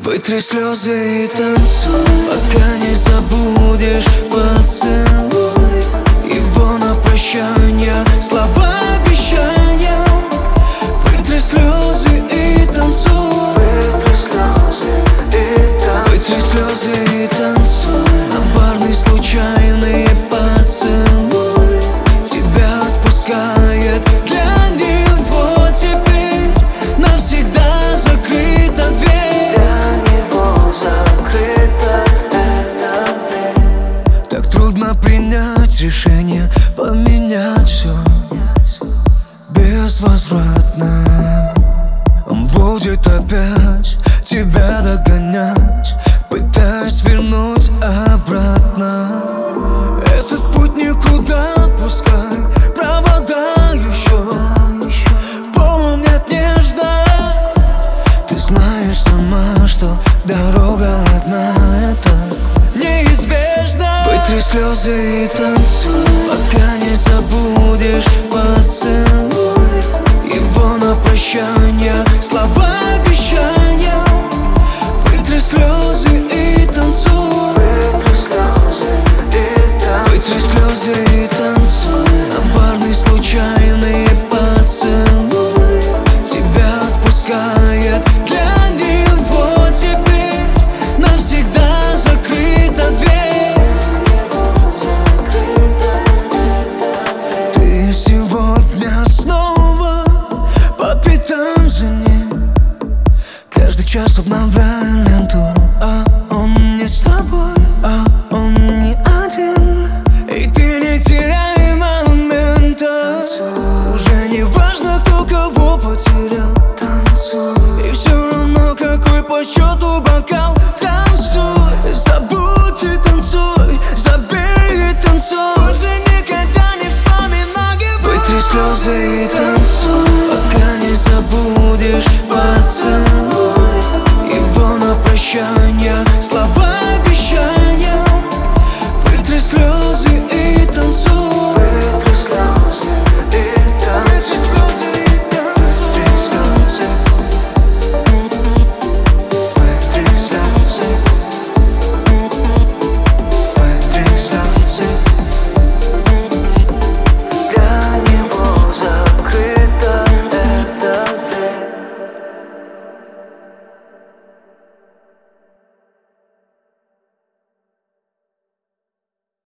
Вытри слезы и танцуй, пока не забудешь поцелуй. Его на прощание слова обещания. Вытри слезы и танцуй. Вытри слезы и танцуй. Вытри слезы и танцуй. На парный случайный поцелуй тебя отпускает. Для него теперь навсегда закрыта дверь. Для него закрыта эта дверь. Так трудно принять решение, поменять все безвозвратно. Он будет опять тебя догонять, пытаясь вернуть обратно. Этот путь никуда, пускай провода еще помнят нежность. Ты знаешь сама, что дорога одна, это неизбежно. Вытри слезы и танцуй, пока не забудешь поцелуй. Его на прощание слова обещания. Вытри слезы и танцуй. Вытри слезы и танцуй. Вытри слезы и танцуй. На парный случайный поцелуй тебя отпускает. Для него теперь навсегда закрыта дверь. Ты сегодня снова по пятам за ним. Каждый час обновляя ленту, а он не с тобой, а он не один. И ты не теряй момента. Танцуй. Уже не важно, кто кого потерял. Танцуй. И все равно, какой по счету бокал. Танцуй, забудь и танцуй, забей и танцуй. Уже никогда не вспоминай его. Вытри слезы и танцуй.